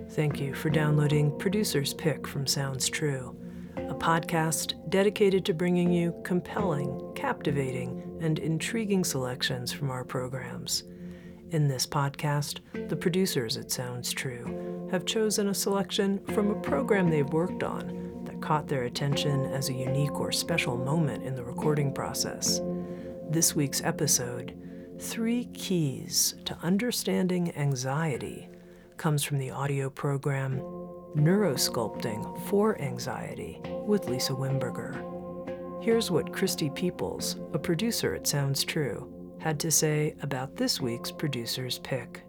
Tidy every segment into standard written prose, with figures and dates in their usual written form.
Thank you for downloading Producer's Pick from Sounds True, a podcast dedicated to bringing you compelling, captivating, and intriguing selections from our programs. In this podcast, the producers at Sounds True have chosen a selection from a program they've worked on that caught their attention as a unique or special moment in the recording process. This week's episode, 3 Keys to Understanding Anxiety, comes from the audio program Neurosculpting for Anxiety with Lisa Wimberger. Here's what Christy Peoples, a producer at Sounds True, had to say about this week's Producer's Pick.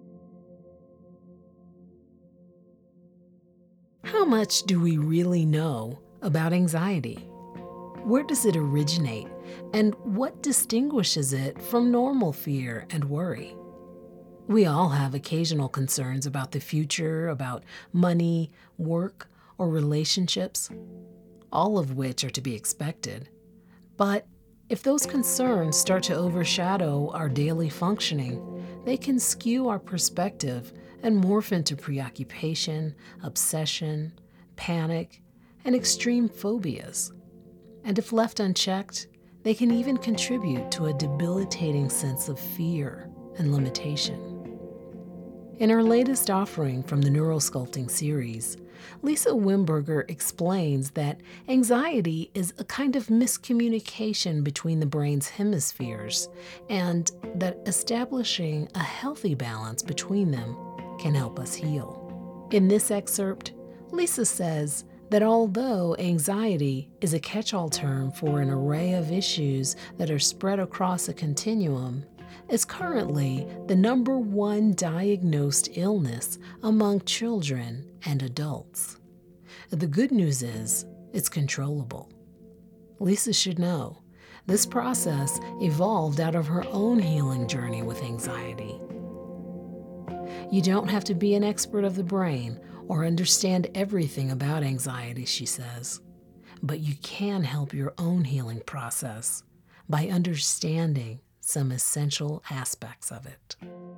How much do we really know about anxiety? Where does it originate, and what distinguishes it from normal fear and worry? We all have occasional concerns about the future, about money, work, or relationships, all of which are to be expected. But if those concerns start to overshadow our daily functioning, they can skew our perspective and morph into preoccupation, obsession, panic, and extreme phobias. And if left unchecked, they can even contribute to a debilitating sense of fear and limitation. In her latest offering from the Neurosculpting series, Lisa Wimberger explains that anxiety is a kind of miscommunication between the brain's hemispheres, and that establishing a healthy balance between them can help us heal. In this excerpt, Lisa says that although anxiety is a catch-all term for an array of issues that are spread across a continuum, is currently the number 1 diagnosed illness among children and adults. The good news is it's controllable. Lisa should know this process evolved out of her own healing journey with anxiety. You don't have to be an expert of the brain or understand everything about anxiety, she says, but you can help your own healing process by understanding some essential aspects of it.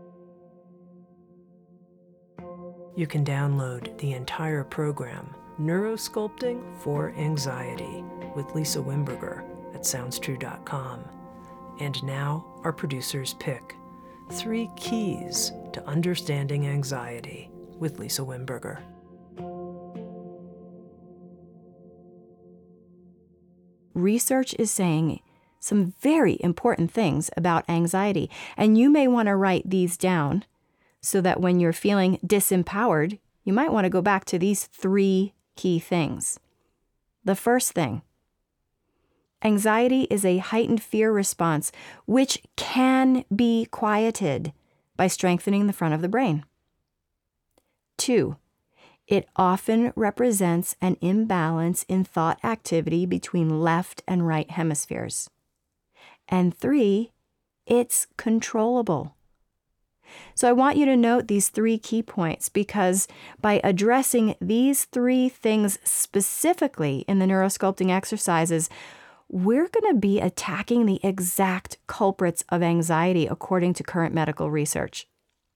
You can download the entire program, Neurosculpting for Anxiety with Lisa Wimberger at SoundsTrue.com. And now, our Producer's Pick, 3 Keys to Understanding Anxiety with Lisa Wimberger. Research is saying some very important things about anxiety, and you may want to write these down so that when you're feeling disempowered, you might want to go back to these 3 key things. The first thing, anxiety is a heightened fear response which can be quieted by strengthening the front of the brain. 2, it often represents an imbalance in thought activity between left and right hemispheres. And 3, it's controllable. So I want you to note these 3 key points because by addressing these 3 things specifically in the neurosculpting exercises, we're going to be attacking the exact culprits of anxiety according to current medical research.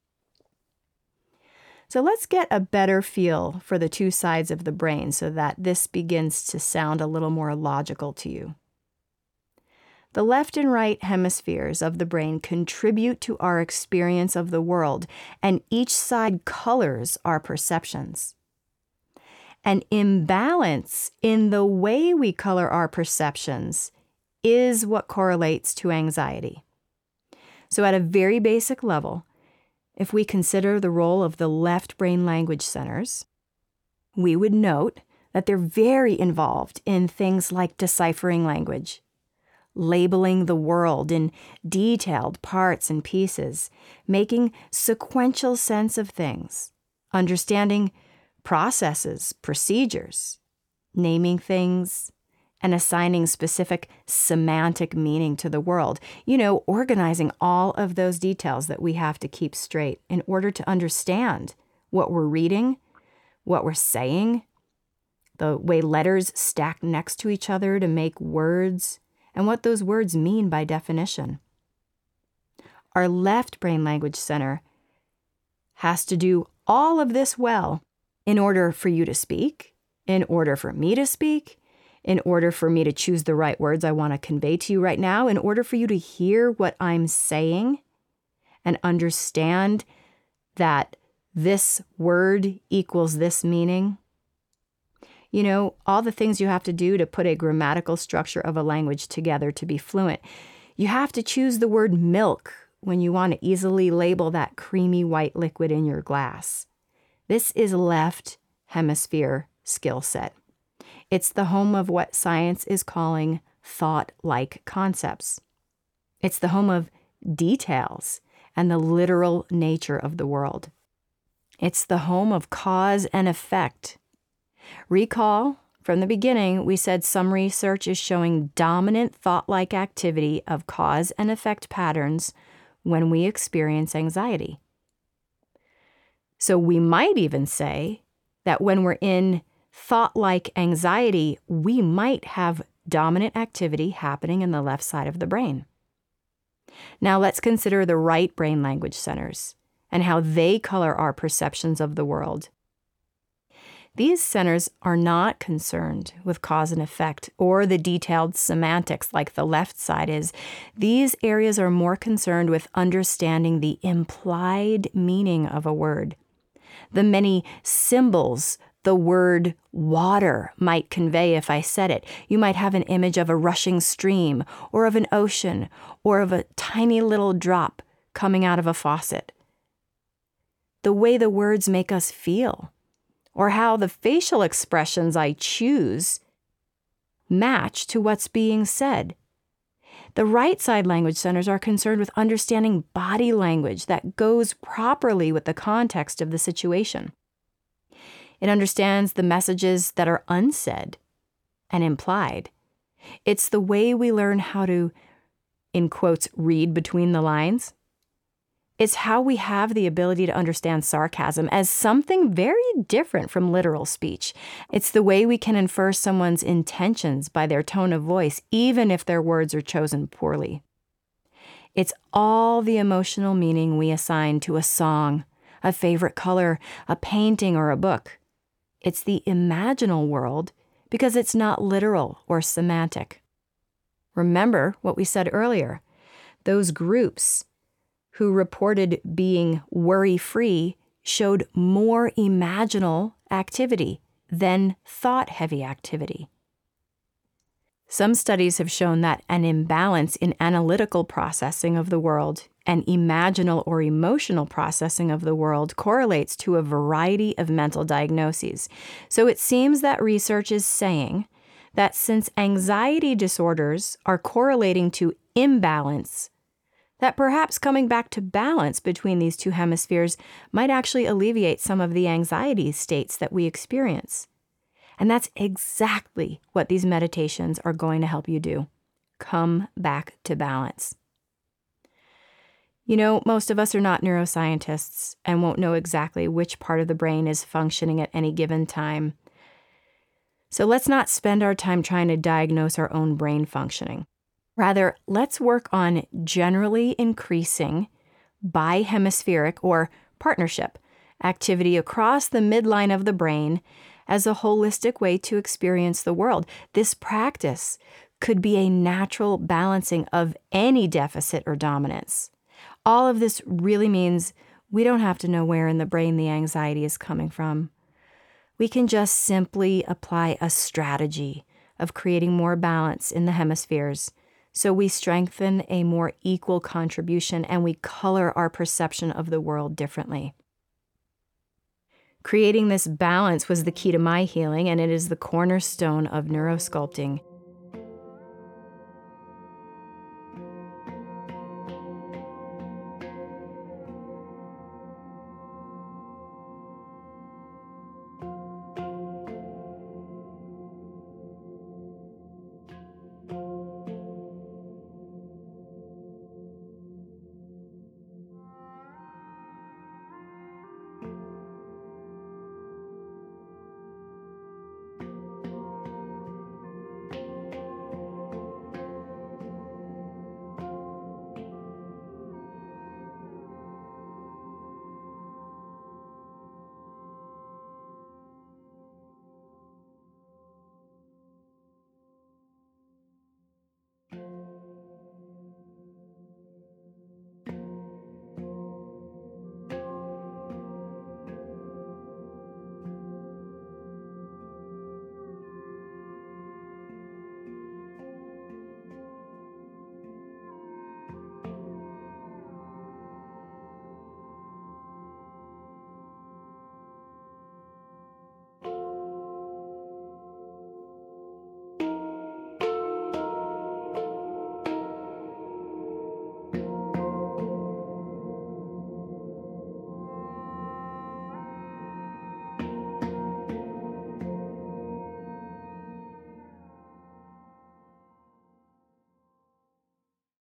So let's get a better feel for the 2 sides of the brain so that this begins to sound a little more logical to you. The left and right hemispheres of the brain contribute to our experience of the world, and each side colors our perceptions. An imbalance in the way we color our perceptions is what correlates to anxiety. So at a very basic level, if we consider the role of the left brain language centers, we would note that they're very involved in things like deciphering language, labeling the world in detailed parts and pieces, making sequential sense of things, understanding processes, procedures, naming things, and assigning specific semantic meaning to the world. Organizing all of those details that we have to keep straight in order to understand what we're reading, what we're saying, the way letters stack next to each other to make words, and what those words mean by definition. Our left brain language center has to do all of this well in order for you to speak, in order for me to speak, in order for me to choose the right words I want to convey to you right now, in order for you to hear what I'm saying and understand that this word equals this meaning. You know, all the things you have to do to put a grammatical structure of a language together to be fluent. You have to choose the word milk when you want to easily label that creamy white liquid in your glass. This is left hemisphere skill set. It's the home of what science is calling thought-like concepts. It's the home of details and the literal nature of the world. It's the home of cause and effect. Recall, from the beginning, we said some research is showing dominant thought-like activity of cause and effect patterns when we experience anxiety. So we might even say that when we're in thought-like anxiety, we might have dominant activity happening in the left side of the brain. Now let's consider the right brain language centers and how they color our perceptions of the world. These centers are not concerned with cause and effect or the detailed semantics like the left side is. These areas are more concerned with understanding the implied meaning of a word, the many symbols the word water might convey if I said it. You might have an image of a rushing stream or of an ocean or of a tiny little drop coming out of a faucet. The way the words make us feel, or how the facial expressions I choose match to what's being said. The right side language centers are concerned with understanding body language that goes properly with the context of the situation. It understands the messages that are unsaid and implied. It's the way we learn how to, in quotes, read between the lines. It's how we have the ability to understand sarcasm as something very different from literal speech. It's the way we can infer someone's intentions by their tone of voice, even if their words are chosen poorly. It's all the emotional meaning we assign to a song, a favorite color, a painting, or a book. It's the imaginal world because it's not literal or semantic. Remember what we said earlier. Those groups who reported being worry-free showed more imaginal activity than thought-heavy activity. Some studies have shown that an imbalance in analytical processing of the world and imaginal or emotional processing of the world correlates to a variety of mental diagnoses. So it seems that research is saying that since anxiety disorders are correlating to imbalance, that perhaps coming back to balance between these two hemispheres might actually alleviate some of the anxiety states that we experience. And that's exactly what these meditations are going to help you do. Come back to balance. You know, most of us are not neuroscientists and won't know exactly which part of the brain is functioning at any given time. So let's not spend our time trying to diagnose our own brain functioning. Rather, let's work on generally increasing bihemispheric or partnership activity across the midline of the brain as a holistic way to experience the world. This practice could be a natural balancing of any deficit or dominance. All of this really means we don't have to know where in the brain the anxiety is coming from. We can just simply apply a strategy of creating more balance in the hemispheres so we strengthen a more equal contribution and we color our perception of the world differently. Creating this balance was the key to my healing, and it is the cornerstone of neurosculpting.